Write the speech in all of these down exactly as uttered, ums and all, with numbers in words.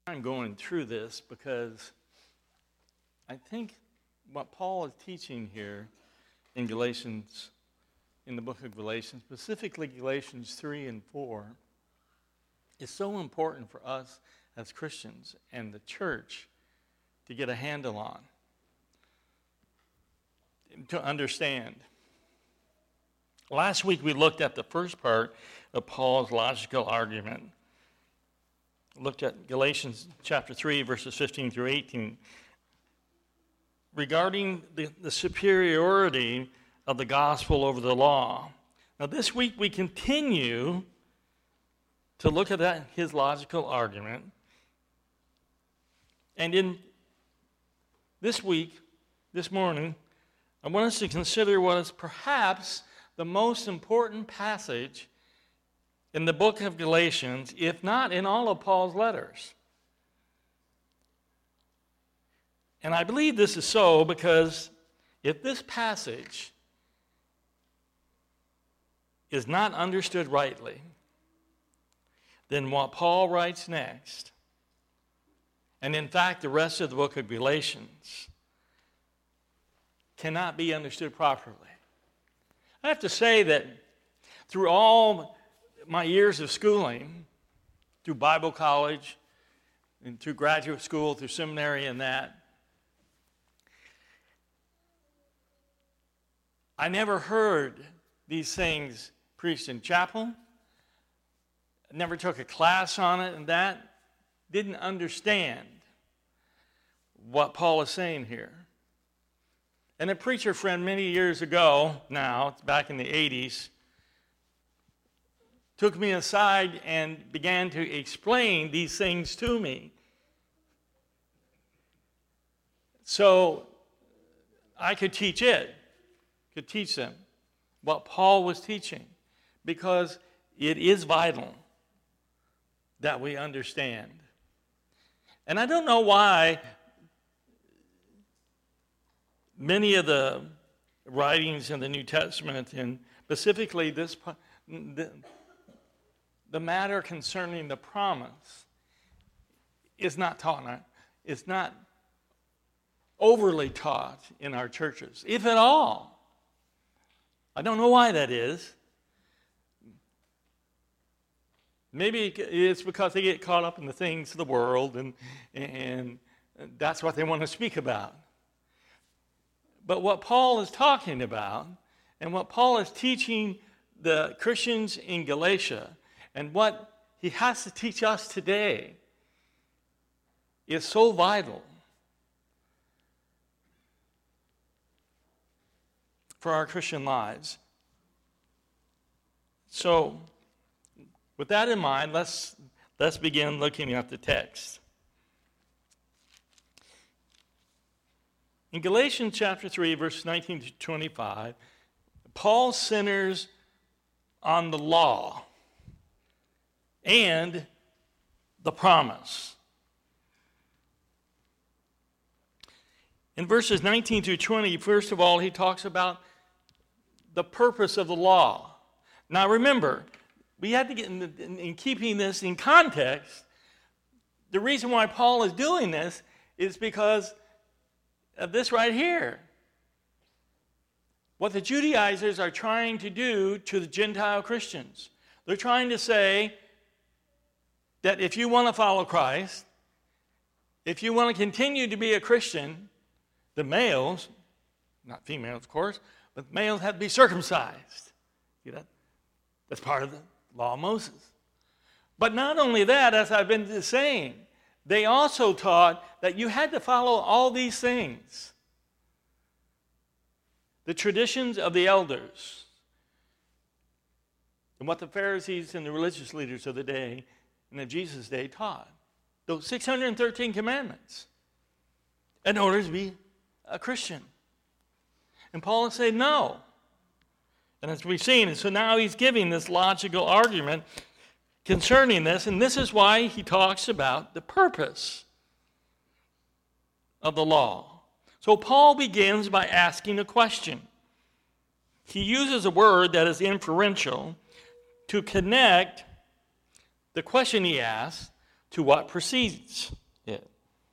I'm going through this because I think what Paul is teaching here in Galatians, in the book of Galatians, specifically Galatians three and four, is so important for us as Christians and the church to get a handle on, to understand. Last week we looked at the first part of Paul's logical argument. Looked at Galatians chapter three, verses fifteen through eighteen, regarding the, the superiority of the gospel over the law. Now this week we continue to look at that, his logical argument. And in this week, this morning, I want us to consider what is perhaps the most important passage in the book of Galatians, if not in all of Paul's letters. And I believe this is so because if this passage is not understood rightly, then what Paul writes next, and in fact the rest of the book of Galatians, cannot be understood properly. I have to say that through all my years of schooling, through Bible college, and through graduate school, through seminary and that, I never heard these things preached in chapel. I never took a class on it and that. Didn't understand what Paul is saying here. And a preacher friend many years ago, now, back in the eighties, took me aside and began to explain these things to me. So I could teach it, could teach them what Paul was teaching, because it is vital that we understand. And I don't know why many of the writings in the New Testament, and specifically this, the, the matter concerning the promise, is not taught, is not overly taught in our churches, if at all. I don't know why that is. Maybe it's because they get caught up in the things of the world, and, and that's what they want to speak about. But what Paul is talking about, and what Paul is teaching the Christians in Galatia, and what he has to teach us today, is so vital for our Christian lives. So, with that in mind, let's, let's begin looking at the text. In Galatians chapter three, verses nineteen to twenty-five, Paul centers on the law and the promise. In verses nineteen through twenty, first of all, he talks about the purpose of the law. Now remember, we had to get in, the, in, in keeping this in context. The reason why Paul is doing this is because of this right here. What the Judaizers are trying to do to the Gentile Christians. They're trying to say that if you want to follow Christ, if you want to continue to be a Christian, the males, not females of course, but males have to be circumcised. See that? That's part of the law of Moses. But not only that, as I've been saying, they also taught that you had to follow all these things. The traditions of the elders, and what the Pharisees and the religious leaders of the day and of Jesus' day taught. Those six hundred thirteen commandments in order to be a Christian. And Paul is saying no. And as we've seen, so now he's giving this logical argument concerning this, and this is why he talks about the purpose of the law. So Paul begins by asking a question. He uses a word that is inferential to connect the question he asks to what precedes it.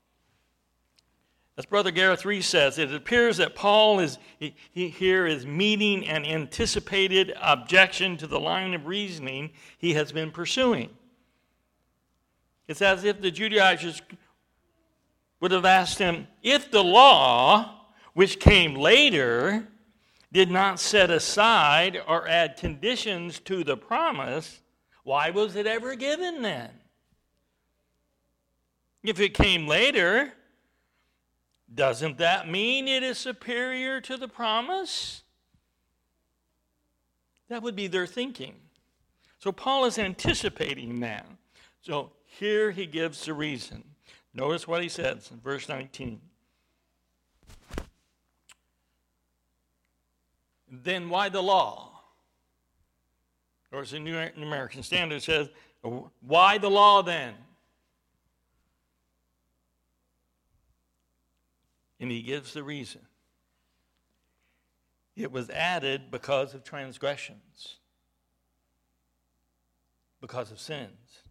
As Brother Gareth Reese says, it appears that Paul is he, he here is meeting an anticipated objection to the line of reasoning he has been pursuing. It's as if the Judaizers would have asked him, if the law, which came later, did not set aside or add conditions to the promise, why was it ever given then? If it came later, doesn't that mean it is superior to the promise? That would be their thinking. So Paul is anticipating that. So here he gives the reason. Notice what he says in verse nineteen. Then why the law? Or as the New American Standard says, why the law then? And he gives the reason. It was added because of transgressions, because of sins.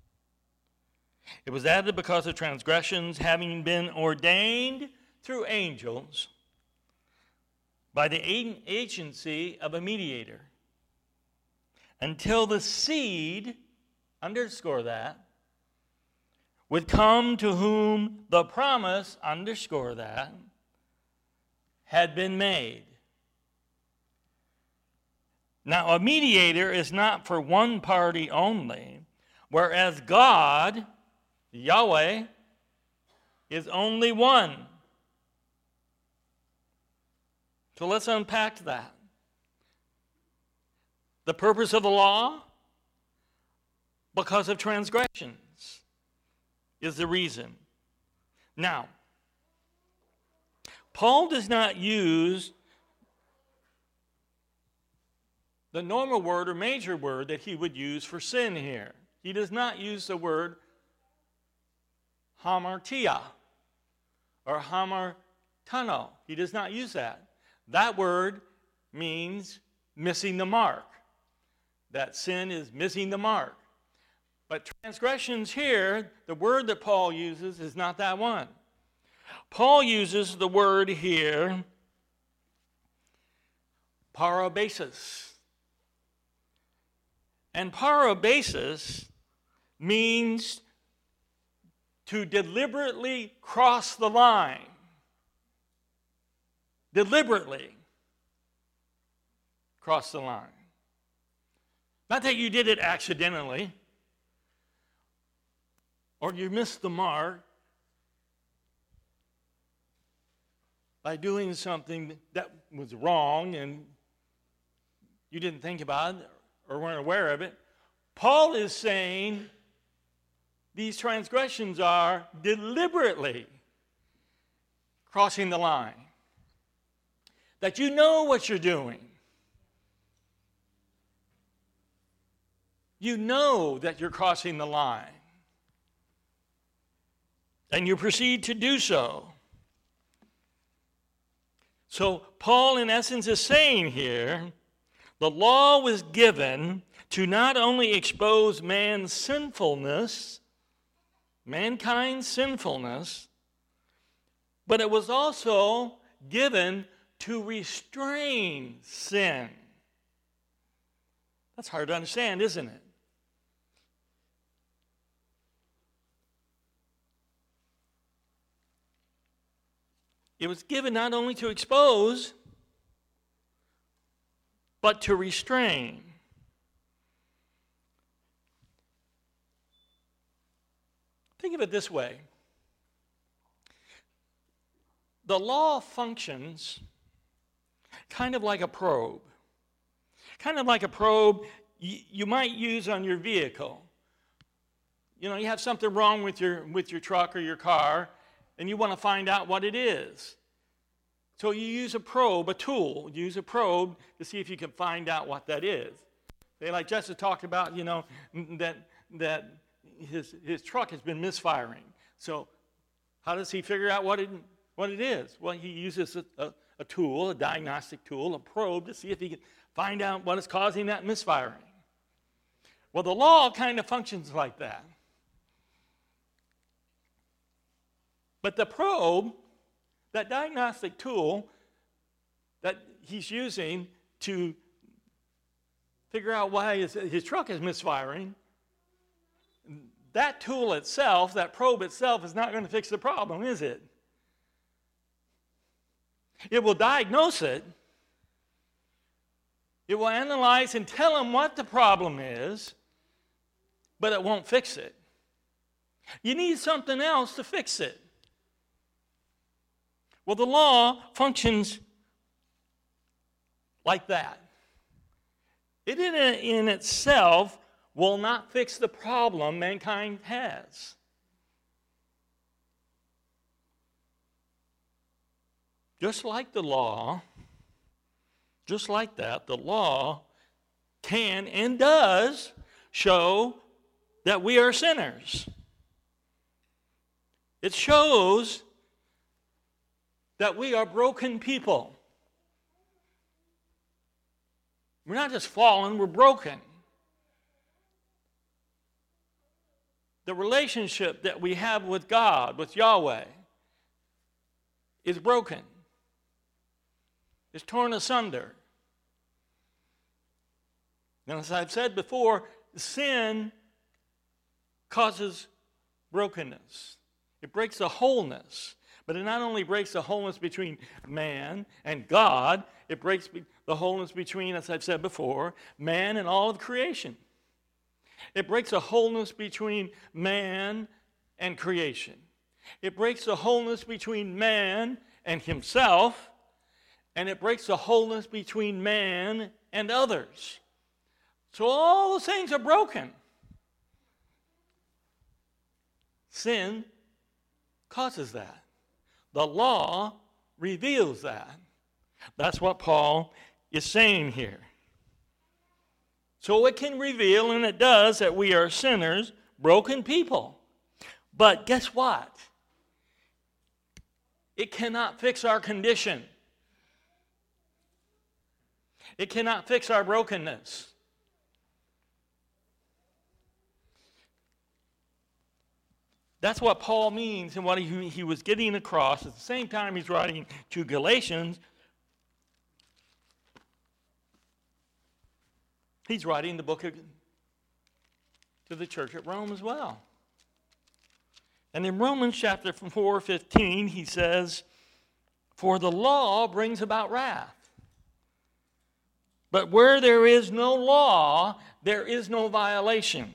It was added because of transgressions, having been ordained through angels by the agency of a mediator, until the seed, underscore that, would come to whom the promise, underscore that, had been made. Now, a mediator is not for one party only, whereas God, Yahweh, is only one. So let's unpack that. The purpose of the law, because of transgressions, is the reason. Now, Paul does not use the normal word or major word that he would use for sin here. He does not use the word hamartia or hamartano. He does not use that. That word means missing the mark. That sin is missing the mark. But transgressions here, the word that Paul uses is not that one. Paul uses the word here, parabasis. And parabasis means to deliberately cross the line. Deliberately cross the line. Not that you did it accidentally, or you missed the mark by doing something that was wrong and you didn't think about it or weren't aware of it. Paul is saying these transgressions are deliberately crossing the line. That you know what you're doing. You know that you're crossing the line. And you proceed to do so. So Paul, in essence, is saying here, the law was given to not only expose man's sinfulness, mankind's sinfulness, but it was also given to restrain sin. That's hard to understand, isn't it? It was given not only to expose, but to restrain. Think of it this way. The law functions kind of like a probe. Kind of like a probe you, you might use on your vehicle. You know, you have something wrong with your, with your truck or your car, and you want to find out what it is. So you use a probe, a tool. You use a probe to see if you can find out what that is. They, like Jessica talked about, you know, that that his his truck has been misfiring. So how does he figure out what it what it is? Well, he uses a, a, a tool, a diagnostic tool, a probe, to see if he can find out what is causing that misfiring. Well, the law kind of functions like that. But the probe, that diagnostic tool that he's using to figure out why his, his truck is misfiring, that tool itself, that probe itself, is not going to fix the problem, is it? It will diagnose it. It will analyze and tell him what the problem is, but it won't fix it. You need something else to fix it. Well, the law functions like that. It in, in itself will not fix the problem mankind has. Just like the law, just like that, the law can and does show that we are sinners. It shows that we are broken people. We're not just fallen, we're broken. The relationship that we have with God, with Yahweh, is broken. It's torn asunder. And as I've said before, sin causes brokenness. It breaks the wholeness. But it not only breaks the wholeness between man and God, it breaks the wholeness between, as I've said before, man and all of creation. It breaks the wholeness between man and creation. It breaks the wholeness between man and himself, and it breaks the wholeness between man and others. So all those things are broken. Sin causes that. The law reveals that. That's what Paul is saying here. So it can reveal, and it does, that we are sinners, broken people. But guess what? It cannot fix our condition. It cannot fix our brokenness. That's what Paul means and what he, he was getting across. At the same time he's writing to Galatians, he's writing the book of, to the church at Rome as well. And in Romans chapter four fifteen, he says, "For the law brings about wrath. But where there is no law, there is no violation."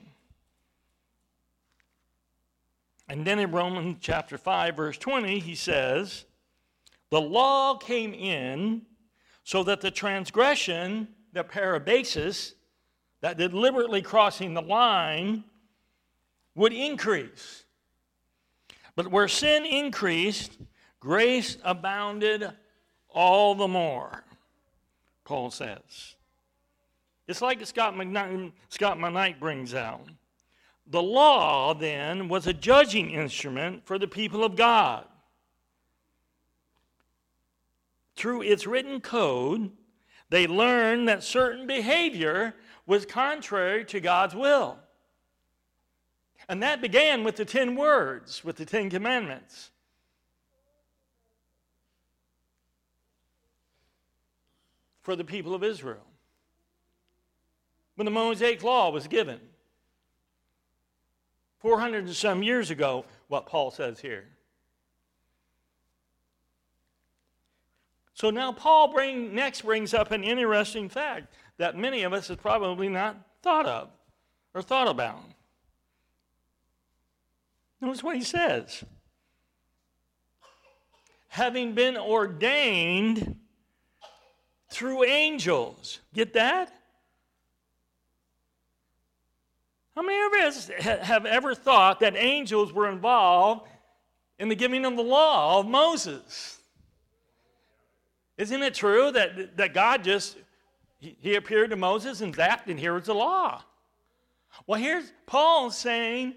And then in Romans chapter five, verse twenty, he says, "The law came in so that the transgression, the parabasis, that deliberately crossing the line, would increase. But where sin increased, grace abounded all the more," Paul says. It's like Scott McKnight, Scott McKnight brings out. The law, then, was a judging instrument for the people of God. Through its written code, they learned that certain behavior was contrary to God's will. And that began with the ten words, with the Ten Commandments. For the people of Israel. When the Mosaic Law was given. four hundred and some years ago, what Paul says here. So now Paul bring, next brings up an interesting fact that many of us have probably not thought of or thought about. Notice what he says. Having been ordained through angels. Get that? How many of us have ever thought that angels were involved in the giving of the law of Moses? Isn't it true that, that God just, he appeared to Moses and zapped, and here was the law? Well, here's Paul saying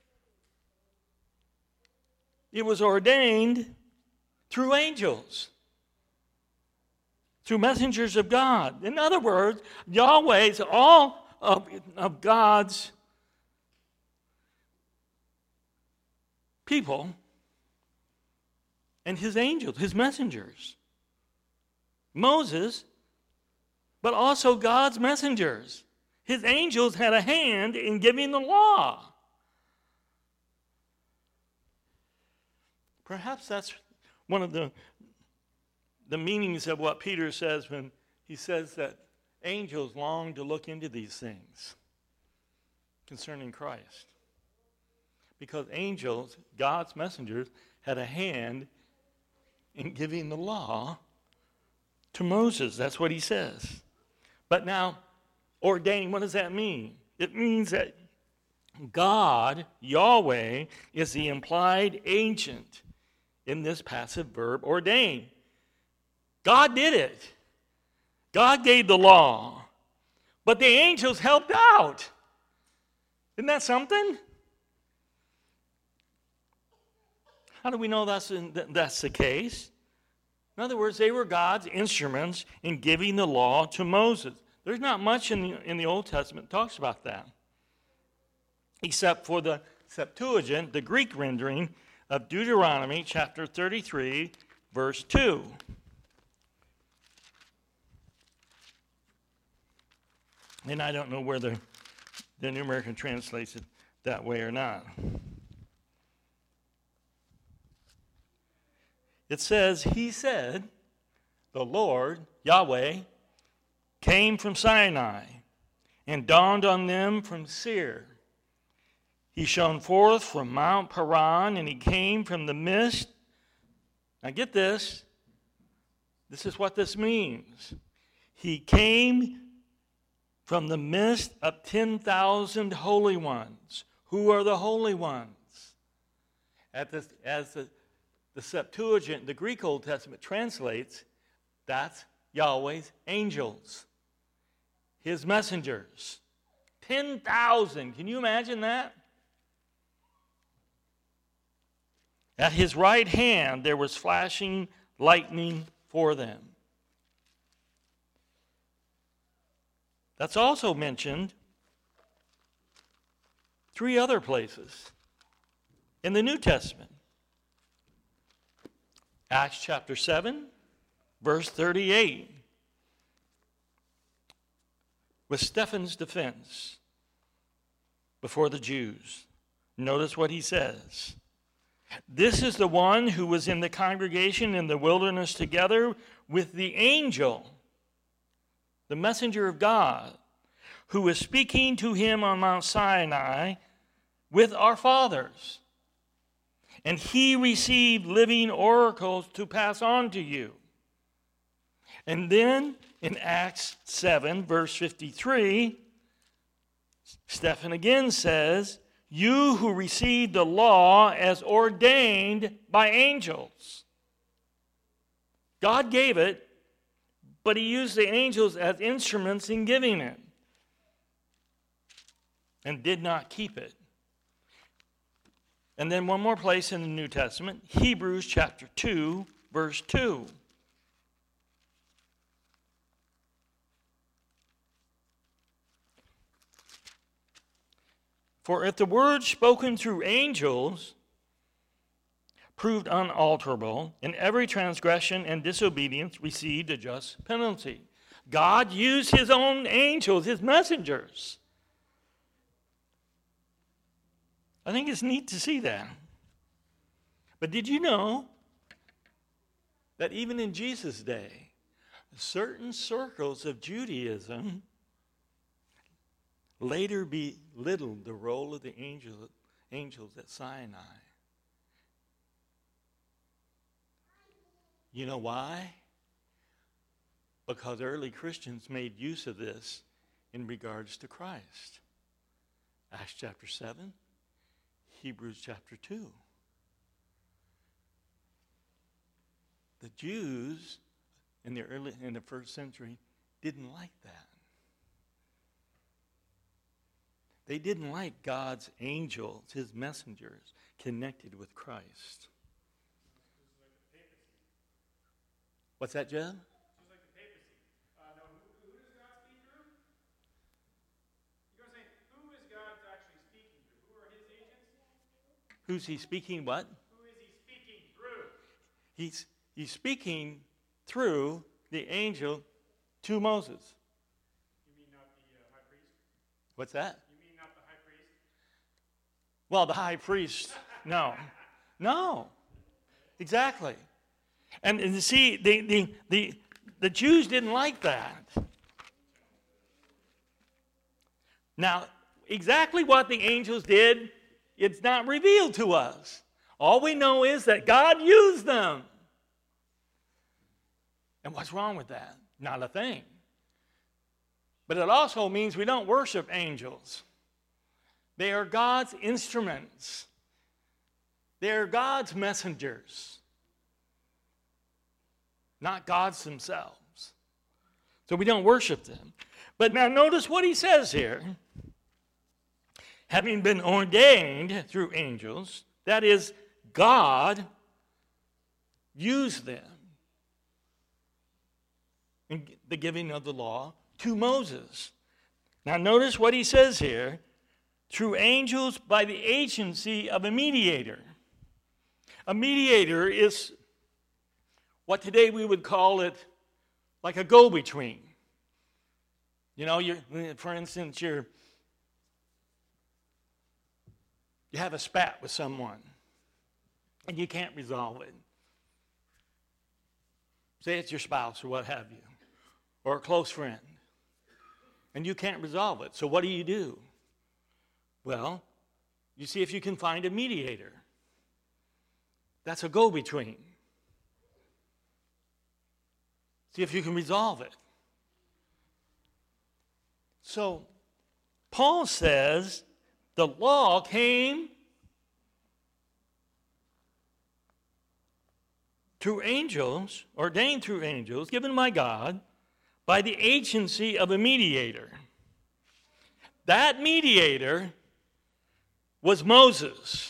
it was ordained through angels, through messengers of God. In other words, Yahweh's all of, of God's people and his angels, his messengers. Moses, but also God's messengers. His angels had a hand in giving the law. Perhaps that's one of the, the meanings of what Peter says when he says that angels long to look into these things concerning Christ. Because angels, God's messengers, had a hand in giving the law to Moses. That's what he says. But now, ordained, what does that mean? It means that God, Yahweh, is the implied agent in this passive verb, ordained. God did it. God gave the law. But the angels helped out. Isn't that something? How do we know that's, in, that's the case? In other words, they were God's instruments in giving the law to Moses. There's not much in the, in the Old Testament that talks about that, except for the Septuagint, the Greek rendering of Deuteronomy chapter thirty-three, verse two. And I don't know whether the New American translates it that way or not. It says, he said, the Lord, Yahweh, came from Sinai and dawned on them from Seir. He shone forth from Mount Paran, and he came from the mist. Now get this. This is what this means. He came from the midst of ten thousand holy ones. Who are the holy ones? At the, as the, the Septuagint, the Greek Old Testament translates, that's Yahweh's angels, his messengers. ten thousand. Can you imagine that? At his right hand there was flashing lightning for them. That's also mentioned three other places in the New Testament. Acts chapter seven, verse thirty-eight. With Stephen's defense before the Jews. Notice what he says. This is the one who was in the congregation in the wilderness together with the angel, the messenger of God, who was speaking to him on Mount Sinai with our fathers. And he received living oracles to pass on to you. And then in Acts seven, verse fifty-three, Stephen again says, you who received the law as ordained by angels. God gave it, but he used the angels as instruments in giving it, and did not keep it. And then one more place in the New Testament, Hebrews chapter two, verse two. For if the word spoken through angels proved unalterable, and every transgression and disobedience received a just penalty. God used his own angels, his messengers. I think it's neat to see that. But did you know that even in Jesus' day, certain circles of Judaism later belittled the role of the angel, angels at Sinai? You know why? Because early Christians made use of this in regards to Christ. Acts chapter seven, Hebrews chapter two. The Jews in the early in the first century didn't like that. They didn't like God's angels, his messengers, connected with Christ. What's that, Jeb? Just like the papacy. Uh, no, who, who does God speak through? You're saying, who is God actually speaking through? Who are his agents? Who's he speaking what? Who is he speaking through? He's, he's speaking through the angel to Moses. You mean not the uh, high priest? What's that? You mean not the high priest? Well, the high priest, no. No. Exactly. And, and you see, the, the, the, the Jews didn't like that. Now, exactly what the angels did, it's not revealed to us. All we know is that God used them. And what's wrong with that? Not a thing. But it also means we don't worship angels. They are God's instruments. They are God's messengers, not God's themselves. So we don't worship them. But now notice what he says here. Having been ordained through angels, that is, God used them in the giving of the law to Moses. Now notice what he says here. Through angels by the agency of a mediator. A mediator is what today we would call it like a go-between. You know, you're, for instance, you're, you have a spat with someone and you can't resolve it. Say it's your spouse or what have you, or a close friend, and you can't resolve it. So what do you do? Well, you see if you can find a mediator. That's a go-between. See if you can resolve it. So, Paul says the law came through angels, ordained through angels, given by God, by the agency of a mediator. That mediator was Moses,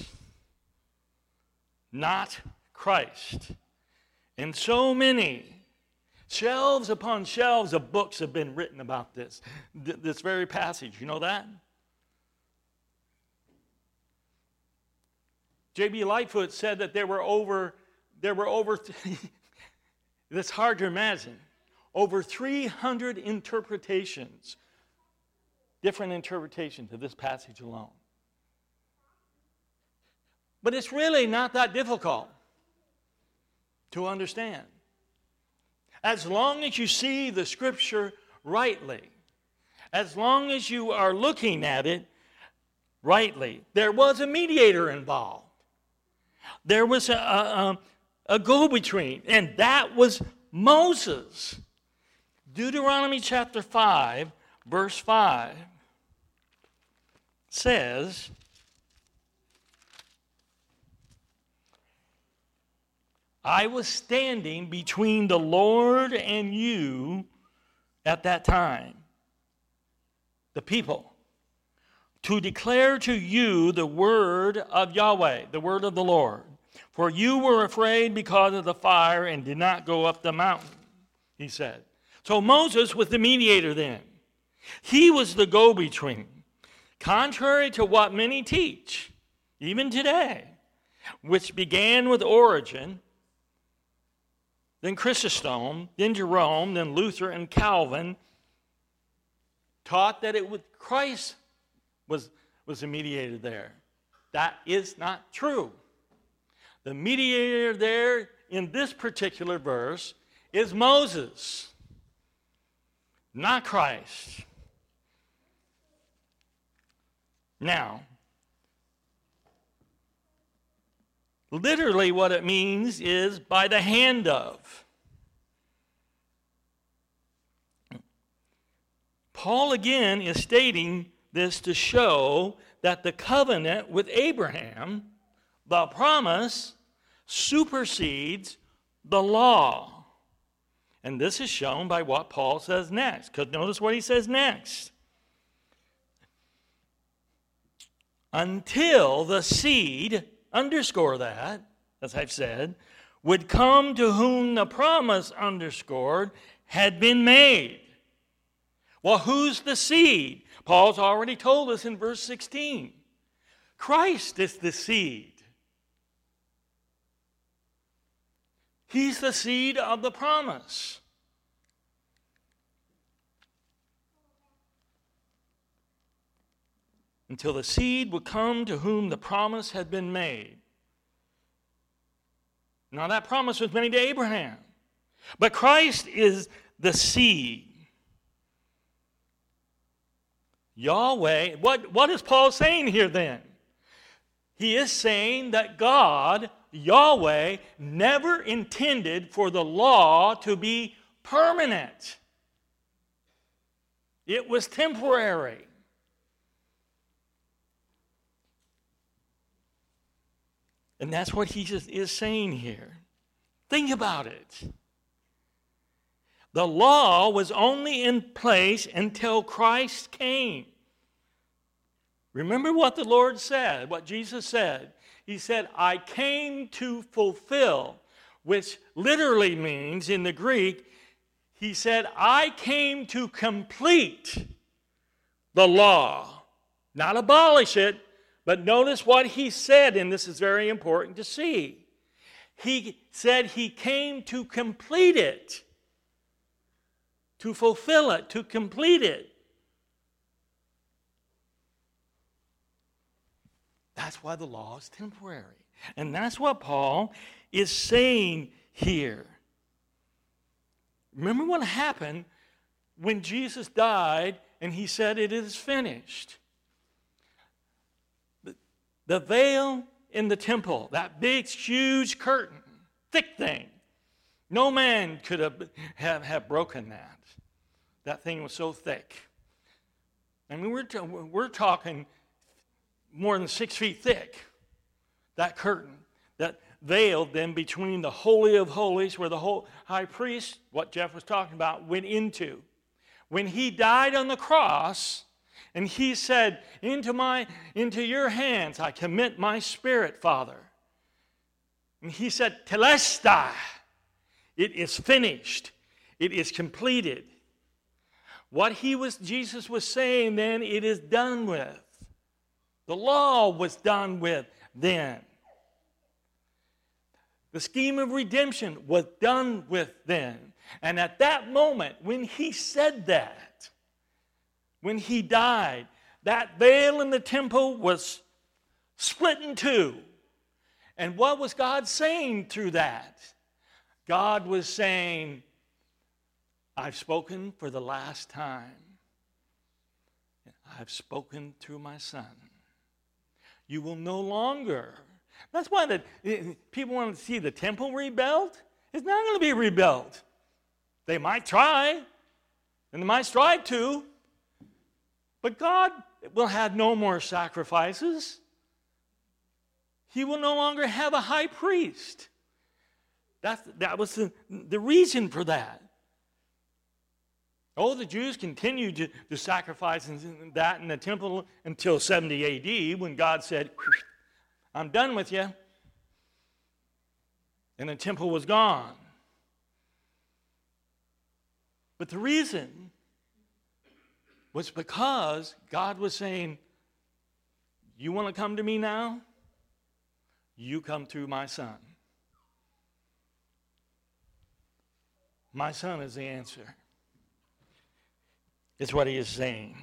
not Christ. And so many shelves upon shelves of books have been written about this, th- this very passage. You know that? J B Lightfoot said that there were over, there were over, it's hard to imagine, over three hundred interpretations, different interpretations of this passage alone. But it's really not that difficult to understand. As long as you see the Scripture rightly, as long as you are looking at it rightly, there was a mediator involved. There was a, a, a go-between, and that was Moses. Deuteronomy chapter five, verse five says, I was standing between the Lord and you at that time, the people, to declare to you the word of Yahweh, the word of the Lord. For you were afraid because of the fire and did not go up the mountain, he said. So Moses was the mediator then. He was the go-between. Contrary to what many teach, even today, which began with Origen, then Chrysostom, then Jerome, then Luther and Calvin taught that it was Christ was, was the mediator there. That is not true. The mediator there in this particular verse is Moses, not Christ. Now, literally what it means is by the hand of. Paul again is stating this to show that the covenant with Abraham, the promise, supersedes the law. And this is shown by what Paul says next. Because notice what he says next. Until the seed, underscore that, as I've said, would come to whom the promise, underscored, had been made. Well, who's the seed? Paul's already told us in verse sixteen. Christ is the seed. He's the seed of the promise. Until the seed would come to whom the promise had been made. Now that promise was made to Abraham. But Christ is the seed. Yahweh, what, what is Paul saying here then? He is saying that God, Yahweh, never intended for the law to be permanent. It was temporary. And that's what he just is saying here. Think about it. The law was only in place until Christ came. Remember what the Lord said, what Jesus said. He said, I came to fulfill, which literally means in the Greek, he said, I came to complete the law. Not abolish it, but notice what he said, and this is very important to see. He said he came to complete it, to fulfill it, to complete it. That's why the law is temporary. And that's what Paul is saying here. Remember what happened when Jesus died and he said, it is finished. The veil in the temple, that big, huge curtain, thick thing, no man could have, have, have broken that. That thing was so thick. I mean, we're, t- we're talking more than six feet thick. That curtain, that veil then between the Holy of Holies, where the whole high priest, what Jeff was talking about, went into. When he died on the cross, and he said, into, my, into your hands I commit my spirit, Father. And he said, Telestai, it is finished. It is completed. What he was, Jesus was saying then, it is done with. The law was done with then. The scheme of redemption was done with then. And at that moment, when he said that, when he died, that veil in the temple was split in two. And what was God saying through that? God was saying, I've spoken for the last time. I've spoken through my Son. You will no longer. That's why the, people want to see the temple rebuilt. It's not going to be rebuilt. They might try, and they might strive to, but God will have no more sacrifices. He will no longer have a high priest. That's, that was the, the reason for that. Oh, the Jews continued to, to sacrifice that in the temple until seventy A D when God said, I'm done with you. And the temple was gone. But the reason was because God was saying, you want to come to me now? You come through my Son. My Son is the answer. Is what he is saying.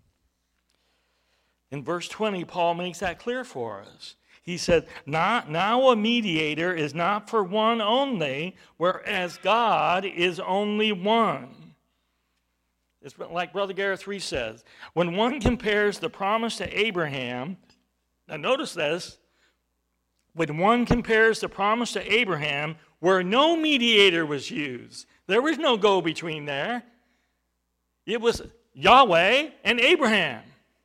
In verse twenty, Paul makes that clear for us. He said, not, now a mediator is not for one only, whereas God is only one. It's like Brother Gareth Reese says, when one compares the promise to Abraham, now notice this, when one compares the promise to Abraham, where no mediator was used, there was no go-between there. It was Yahweh and Abraham.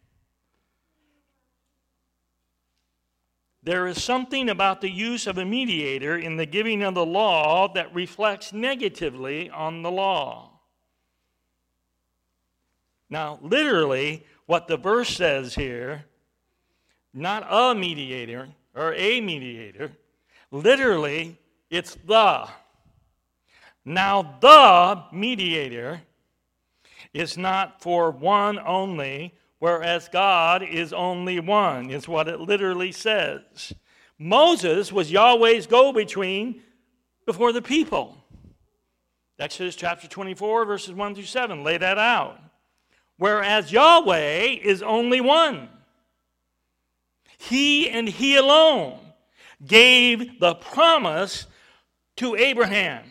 There is something about the use of a mediator in the giving of the law that reflects negatively on the law. Now, literally, what the verse says here, not a mediator or a mediator, literally, it's the. Now, the mediator is not for one only, whereas God is only one, is what it literally says. Moses was Yahweh's go-between before the people. Exodus chapter twenty-four, verses one through seven, lay that out. Whereas Yahweh is only one. He and He alone gave the promise to Abraham.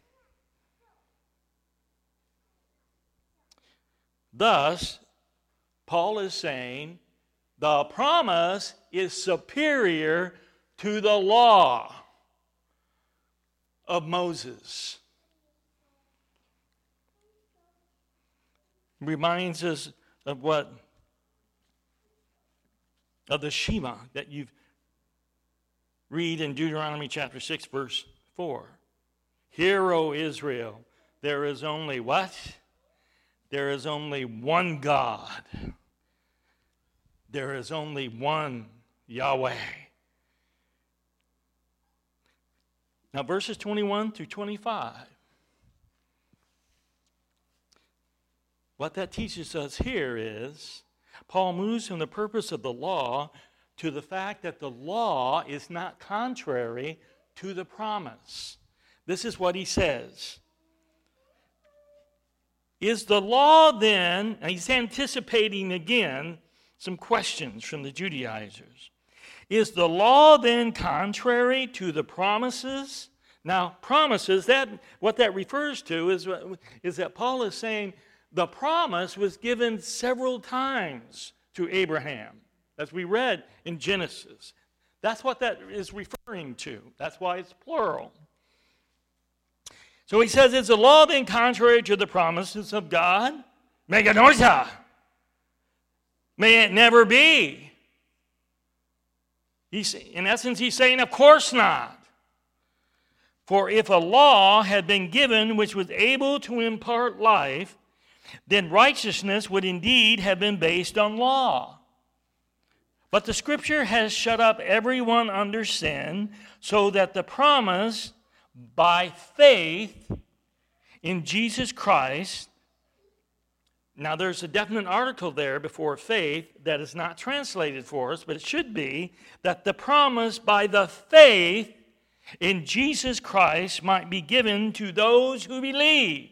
Thus, Paul is saying the promise is superior to the law of Moses. Reminds us of what? Of the Shema that you read in Deuteronomy chapter six, verse four. Hear, O Israel, there is only what? There is only one God. There is only one Yahweh. Now verses twenty-one through twenty-five. What that teaches us here is Paul moves from the purpose of the law to the fact that the law is not contrary to the promise. This is what he says. Is the law then, and he's anticipating again some questions from the Judaizers. Is the law then contrary to the promises? Now, promises, that what that refers to is, is that Paul is saying the promise was given several times to Abraham, as we read in Genesis. That's what that is referring to. That's why it's plural. So he says, is the law then contrary to the promises of God? Meganoita. May it never be. He's, in essence, he's saying, of course not. For if a law had been given which was able to impart life, then righteousness would indeed have been based on law. But the Scripture has shut up everyone under sin, so that the promise by faith in Jesus Christ, now there's a definite article there before faith that is not translated for us, but it should be that the promise by the faith in Jesus Christ might be given to those who believe.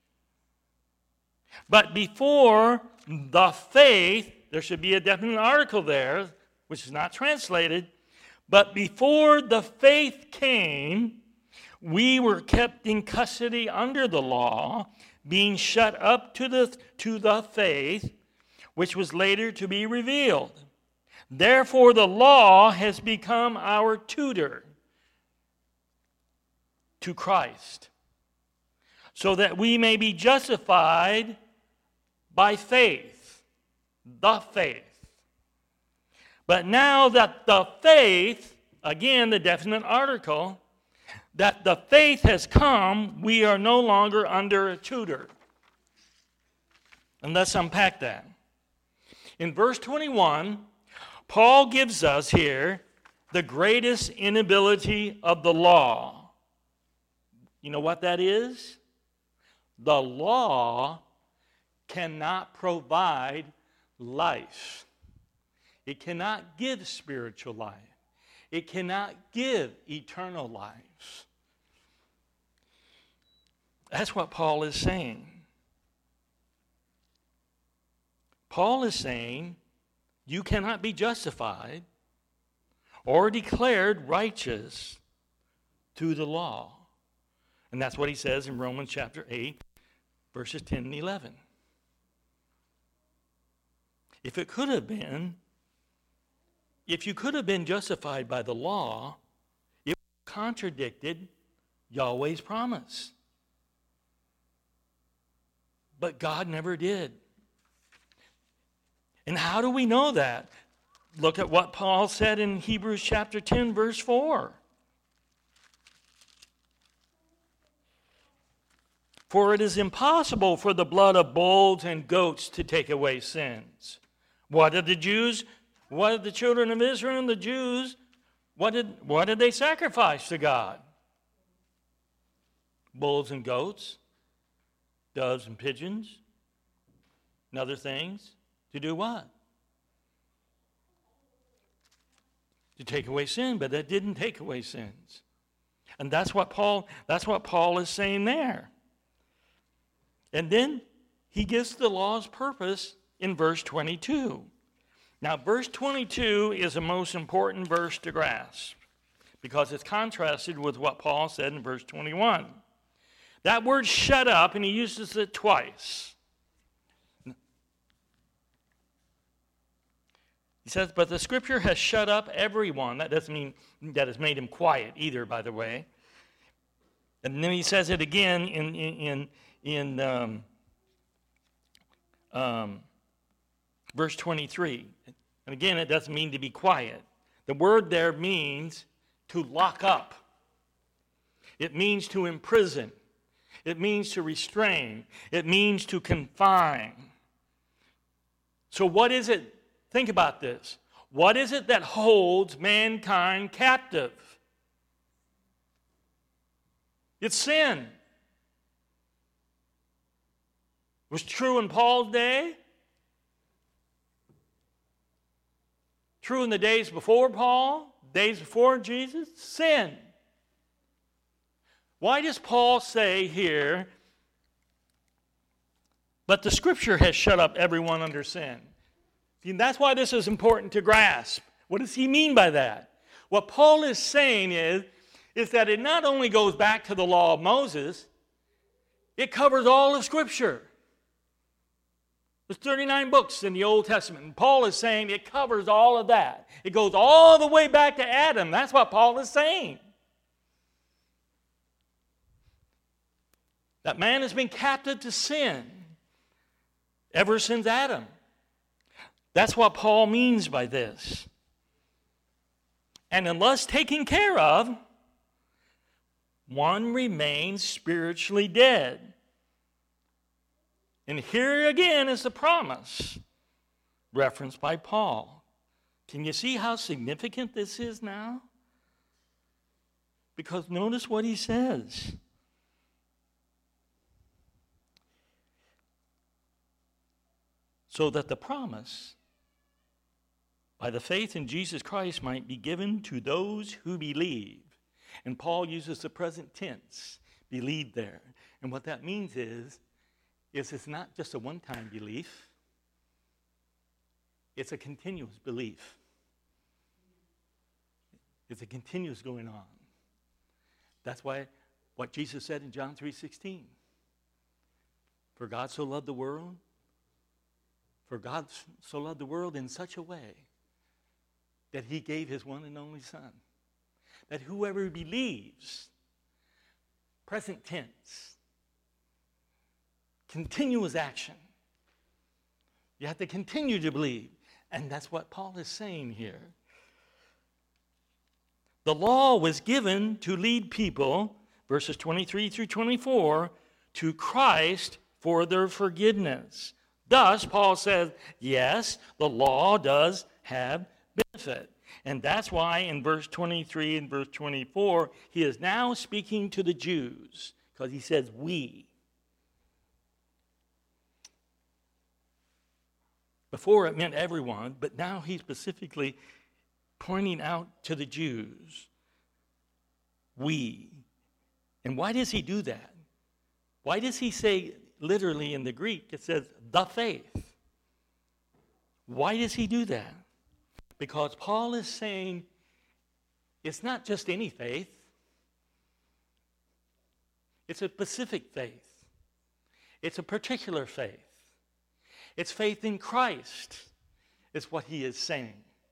But before the faith, there should be a definite article there, which is not translated. But before the faith came, we were kept in custody under the law, being shut up to the, to the faith, which was later to be revealed. Therefore, the law has become our tutor to Christ, so that we may be justified by faith, the faith. But now that the faith, again, the definite article, that the faith has come, we are no longer under a tutor. And let's unpack that. In verse twenty-one, Paul gives us here the greatest inability of the law. You know what that is? The law cannot provide life. It cannot give spiritual life. It cannot give eternal life. That's what Paul is saying. Paul is saying you cannot be justified or declared righteous through the law. And that's what he says in Romans chapter eight, verses ten and eleven. If it could have been, if you could have been justified by the law, it contradicted Yahweh's promise. But God never did. And how do we know that? Look at what Paul said in Hebrews chapter ten, verse four. For it is impossible for the blood of bulls and goats to take away sins. What did the Jews, what did the children of Israel and the Jews, what did, what did they sacrifice to God? Bulls and goats, doves and pigeons, and other things. To do what? To take away sin, but that didn't take away sins. And that's what Paul, that's what Paul is saying there. And then he gives the law's purpose in verse twenty-two. Now, verse twenty-two is the most important verse to grasp because it's contrasted with what Paul said in verse twenty-one. That word shut up, and he uses it twice. He says, but the scripture has shut up everyone. That doesn't mean that has made him quiet either, by the way. And then he says it again in, in, in um, um, verse twenty-three. And again, it doesn't mean to be quiet. The word there means to lock up. It means to imprison. It means to restrain. It means to confine. So what is it? Think about this. What is it that holds mankind captive? It's sin. It was true in Paul's day. True in the days before Paul, days before Jesus. Sin. Why does Paul say here, but the scripture has shut up everyone under sin? See, that's why this is important to grasp. What does he mean by that? What Paul is saying is, is that it not only goes back to the law of Moses, it covers all of Scripture. There's thirty-nine books in the Old Testament, and Paul is saying it covers all of that. It goes all the way back to Adam. That's what Paul is saying. That man has been captive to sin ever since Adam. That's what Paul means by this. And unless taken care of, one remains spiritually dead. And here again is the promise referenced by Paul. Can you see how significant this is now? Because notice what he says. So that the promise by the faith in Jesus Christ might be given to those who believe. And Paul uses the present tense, believe there. And what that means is, is it's not just a one-time belief. It's a continuous belief. It's a continuous going on. That's why what Jesus said in John three sixteen. For God so loved the world, for God so loved the world in such a way that he gave his one and only Son, that whoever believes, present tense, continuous action, you have to continue to believe. And that's what Paul is saying here. The law was given to lead people, verses twenty-three through twenty-four, to Christ for their forgiveness. Thus, Paul says, yes, the law does have benefit. And that's why in verse twenty-three and verse twenty-four, he is now speaking to the Jews, because he says, we. Before it meant everyone, but now he's specifically pointing out to the Jews, we. And why does he do that? Why does he say, literally in the Greek, it says, the faith? Why does he do that? Because Paul is saying it's not just any faith. It's a specific faith. It's a particular faith. It's faith in Christ, is what he is saying.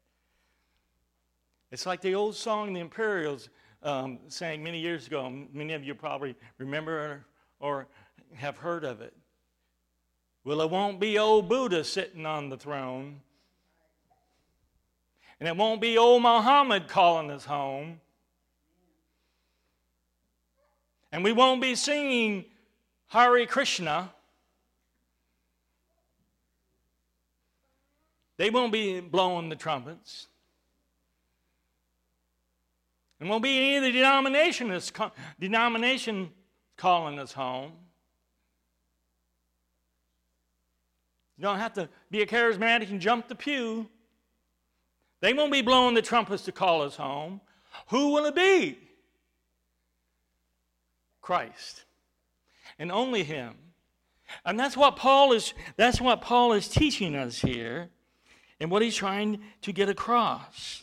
It's like the old song the Imperials um, sang many years ago. Many of you probably remember or, or have heard of it. Well, it won't be old Buddha sitting on the throne. And it won't be old Muhammad calling us home. And we won't be singing Hare Krishna. They won't be blowing the trumpets. It won't be any of the denominations, denomination calling us home. You don't have to be a charismatic and jump the pew. They won't be blowing the trumpets to call us home. Who will it be? Christ. And only him. And that's what Paul is, that's what Paul is teaching us here, and what he's trying to get across.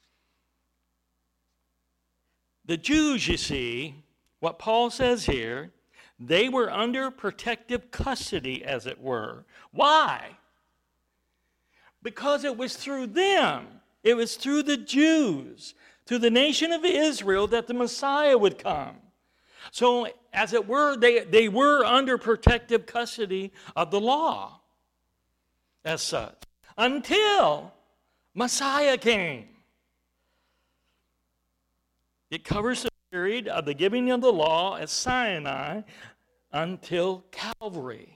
The Jews, you see, what Paul says here, they were under protective custody, as it were. Why? Because it was through them, it was through the Jews, through the nation of Israel, that the Messiah would come. So, as it were, they, they were under protective custody of the law, as such, until Messiah came. It covers the period of the giving of the law at Sinai until Calvary.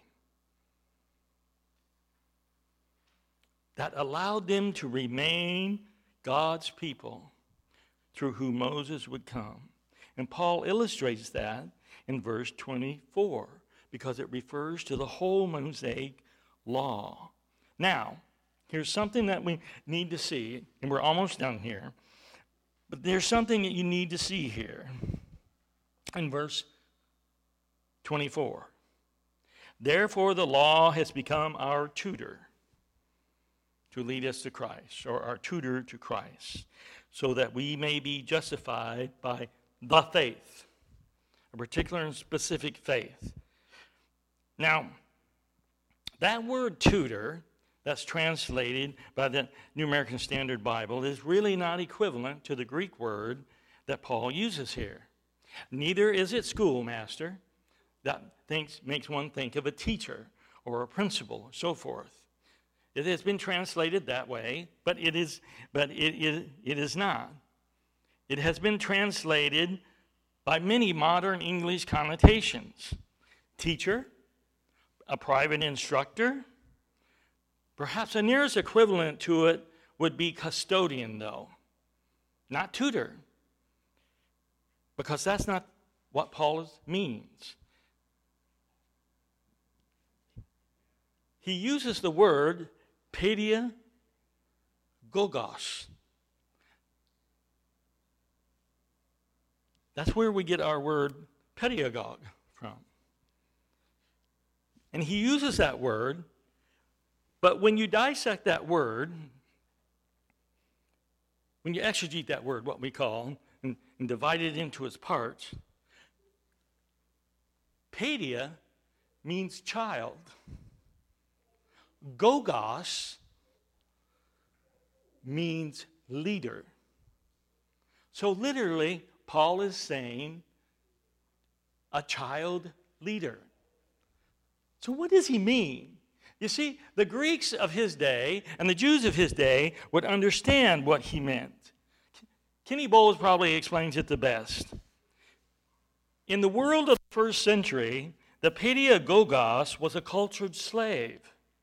That allowed them to remain God's people through whom Moses would come. And Paul illustrates that in verse twenty-four, because it refers to the whole Mosaic law. Now, here's something that we need to see, and we're almost done here. But there's something that you need to see here in verse twenty-four. Therefore, the law has become our tutor to lead us to Christ, or our tutor to Christ, so that we may be justified by the faith, a particular and specific faith. Now, that word tutor that's translated by the New American Standard Bible is really not equivalent to the Greek word that Paul uses here. Neither is it schoolmaster. That thinks, makes one think of a teacher or a principal, so forth. It has been translated that way, but it is, but it, it, it is not. It has been translated by many modern English connotations. Teacher, a private instructor. Perhaps the nearest equivalent to it would be custodian, though, not tutor, because that's not what Paul means. He uses the word pedagogos. That's where we get our word pedagogue from. And he uses that word, but when you dissect that word, when you exegete that word, what we call, and, and divide it into its parts, pedia means child. Gogos means leader. So literally, Paul is saying a child leader. So what does he mean? You see, the Greeks of his day and the Jews of his day would understand what he meant. Kenny Bowles probably explains it the best. In the world of the first century, the pedagogos was a cultured slave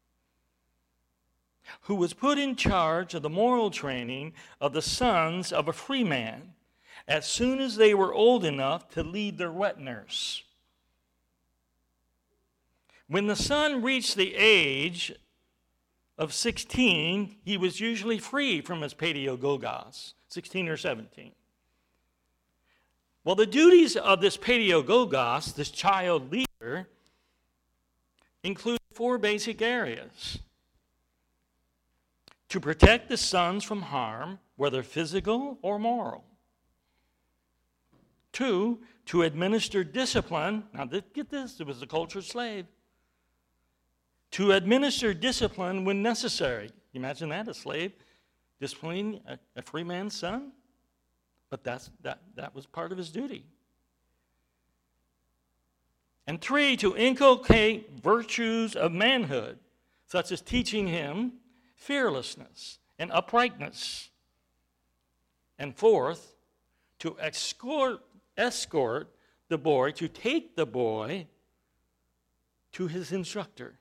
who was put in charge of the moral training of the sons of a free man as soon as they were old enough to lead their wet nurse. When the son reached the age of sixteen, he was usually free from his pedagogos, sixteen or seventeen. Well, the duties of this pedagogos, this child leader, include four basic areas. To protect the sons from harm, whether physical or moral. Two, to administer discipline. Now, get this, it was a cultured slave. To administer discipline when necessary. Imagine that, a slave disciplining a, a free man's son? But that's, that, that was part of his duty. And three, to inculcate virtues of manhood, such as teaching him fearlessness and uprightness. And fourth, to escort, escort the boy, to take the boy to his instructor,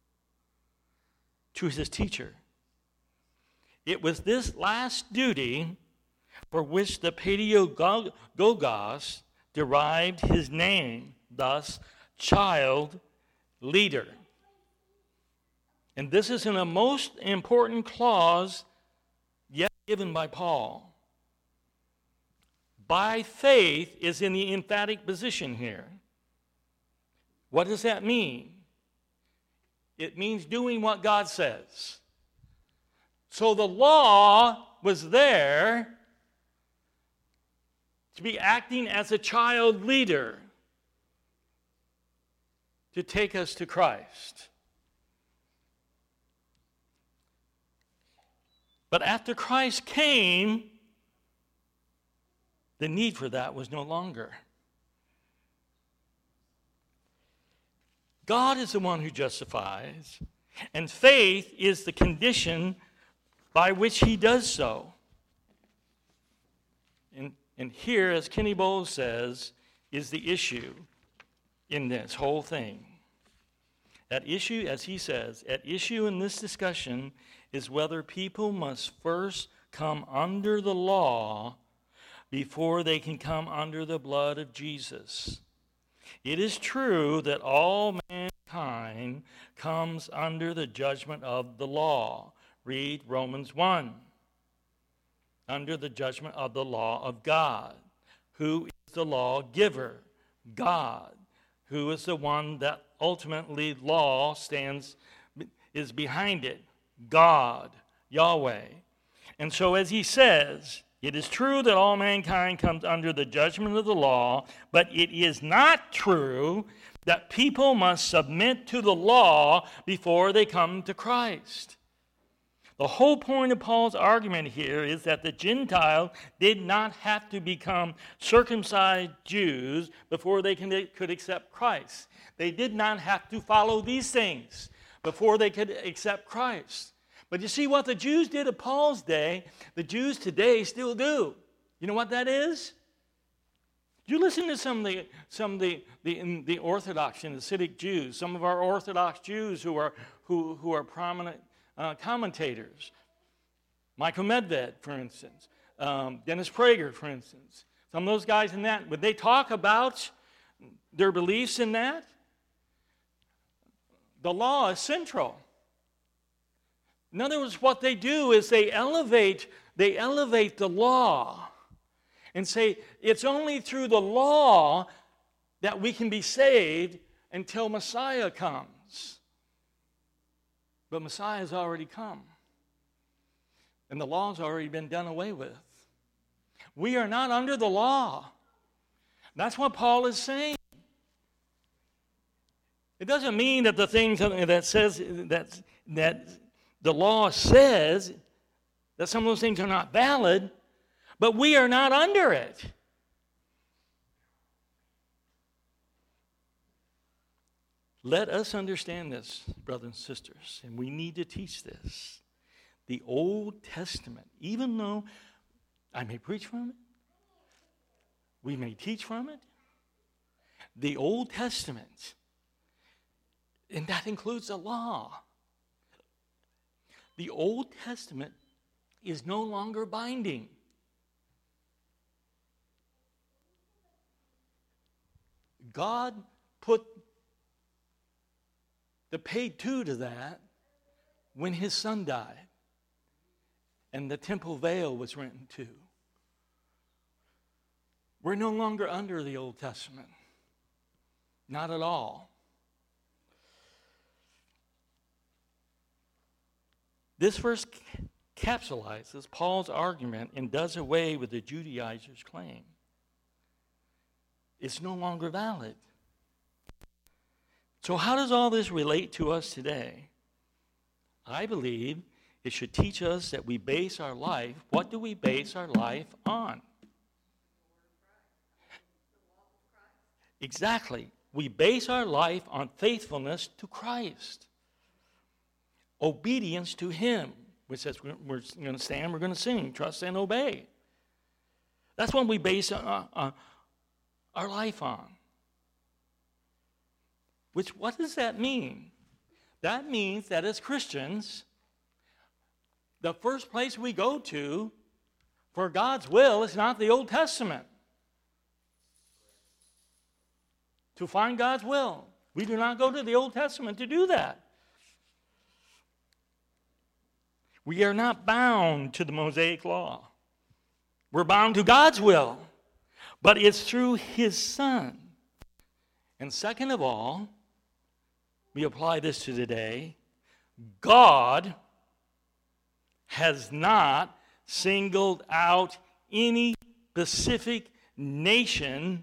to his teacher. It was this last duty for which the pedagogos derived his name, thus, child leader. And this is in a most important clause yet given by Paul. By faith is in the emphatic position here. What does that mean? It means doing what God says. So the law was there to be acting as a child leader to take us to Christ. But after Christ came, the need for that was no longer. God is the one who justifies, and faith is the condition by which he does so. And, and here, as Kenny Bowles says, is the issue in this whole thing. At issue, as he says, at issue in this discussion is whether people must first come under the law before they can come under the blood of Jesus. It is true that all mankind comes under the judgment of the law. Read Romans one. Under the judgment of the law of God. Who is the lawgiver? God. Who is the one that ultimately law stands, is behind it? God, Yahweh. And so as he says, it is true that all mankind comes under the judgment of the law, but it is not true that people must submit to the law before they come to Christ. The whole point of Paul's argument here is that the Gentile did not have to become circumcised Jews before they can, could accept Christ. They did not have to follow these things before they could accept Christ. But you see what the Jews did at Paul's day, the Jews today still do. You know what that is? You listen to some of the some of the, the, the Orthodox and Hasidic Jews, some of our Orthodox Jews who are who, who are prominent uh, commentators. Michael Medved, for instance, um, Dennis Prager, for instance. Some of those guys in that, would they talk about their beliefs in that? The law is central. In other words, what they do is they elevate, they elevate the law and say it's only through the law that we can be saved until Messiah comes. But Messiah has already come. And the law has already been done away with. We are not under the law. That's what Paul is saying. It doesn't mean that the things that says that that the law says that some of those things are not valid, but we are not under it. Let us understand this, brothers and sisters, and we need to teach this. The Old Testament, even though I may preach from it, we may teach from it, the Old Testament, and that includes the law, the Old Testament is no longer binding. God put the paid due to that when his son died and the temple veil was rent in two. We're no longer under the Old Testament. Not at all. This verse capsulizes Paul's argument and does away with the Judaizers' claim. It's no longer valid. So how does all this relate to us today? I believe it should teach us that we base our life, what do we base our life on? Exactly. We base our life on faithfulness to Christ. Obedience to him, which says we're, we're going to stand, we're going to sing, trust and obey. That's what we base uh, uh, our life on. Which, what does that mean? That means that as Christians, the first place we go to for God's will is not the Old Testament. To find God's will. We do not go to the Old Testament to do that. We are not bound to the Mosaic law. We're bound to God's will. but it's through his Son. And second of all, we apply this to today. God has not singled out any specific nation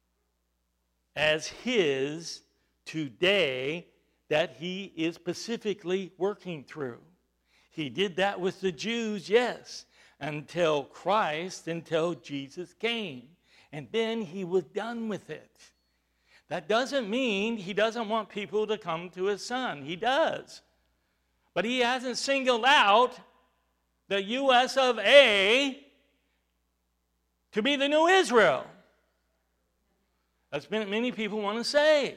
as his today that he is specifically working through. He did that with the Jews, yes, until Christ, until Jesus came. And then he was done with it. That doesn't mean he doesn't want people to come to his Son. He does. But he hasn't singled out the U S of A to be the new Israel. That's what many people want to say.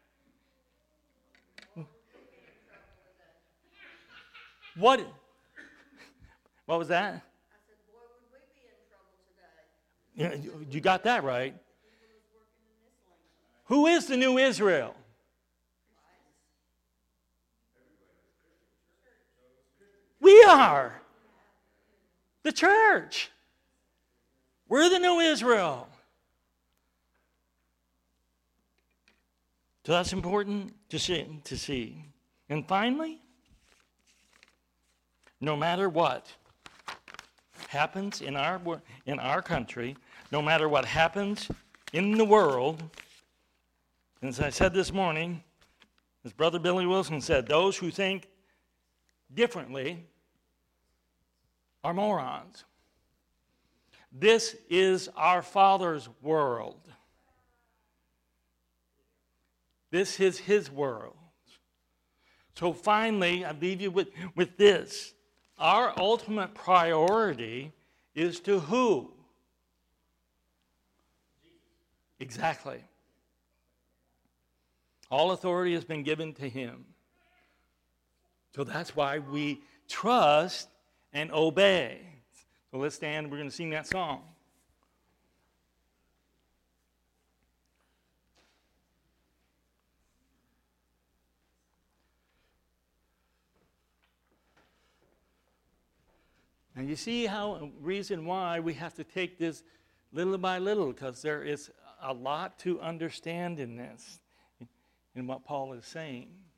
What? What was that? I said, boy, would we be in trouble today. Yeah, you, you got that right. Who is the new Israel? We are. The church. We're the new Israel. So that's important to see. To see. And finally, no matter what happens in our, in our country, no matter what happens in the world, and as I said this morning, as Brother Billy Wilson said, those who think differently are morons. This is our Father's world. This is his world. So finally, I leave you with, with this. Our ultimate priority is to who? Exactly. All authority has been given to him. So that's why we trust and obey. So let's stand. We're going to sing that song. And you see how reason why we have to take this little by little, because there is a lot to understand in this, in what Paul is saying.